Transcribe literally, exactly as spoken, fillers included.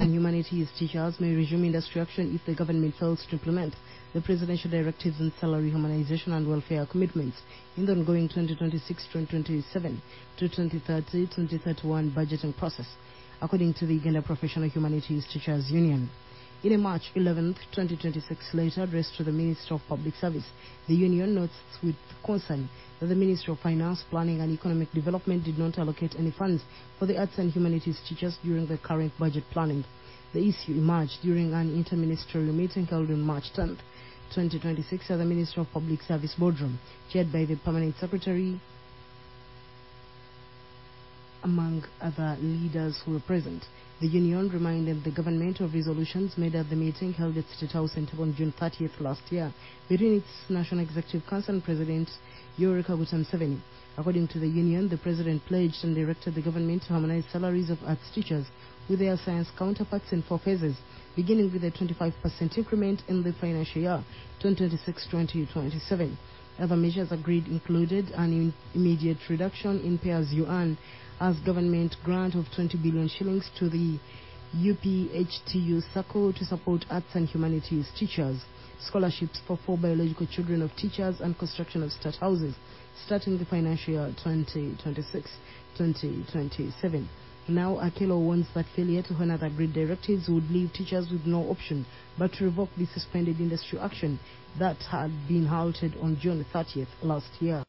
and humanities teachers may resume industry action if the government fails to implement the presidential directives on salary harmonization and welfare commitments in the ongoing twenty twenty-six to twenty twenty-seven to twenty thirty to twenty thirty-one budgeting process, according to the Uganda Professional Humanities Teachers Union. In a March eleventh, twenty twenty-six letter addressed to the Minister of Public Service, the union notes with concern that the Ministry of Finance, Planning and Economic Development did not allocate any funds for the arts and humanities teachers during the current budget planning. The issue emerged during an interministerial meeting held on March tenth, twenty twenty-six at the Ministry of Public Service boardroom, chaired by the Permanent Secretary, among other leaders who were present. The union reminded the government of resolutions made at the meeting held at State House on June thirtieth last year between its National Executive Council and President Yoweri Kaguta Museveni. According to the union, the president pledged and directed the government to harmonize salaries of arts teachers with their science counterparts in four phases, beginning with a twenty-five percent increment in the financial year twenty twenty-six to twenty twenty-seven. Other measures agreed included an immediate reduction in pay-as-you-earn as government grant of twenty billion shillings to the U P H T U SACCO to support arts and humanities teachers, scholarships for four biological children of teachers, and construction of state houses starting the financial year twenty twenty-six to twenty twenty-seven. Now, Akelo warns that failure to honor the agreed directives would leave teachers with no option but to revoke the suspended industry action that had been halted on June thirtieth last year.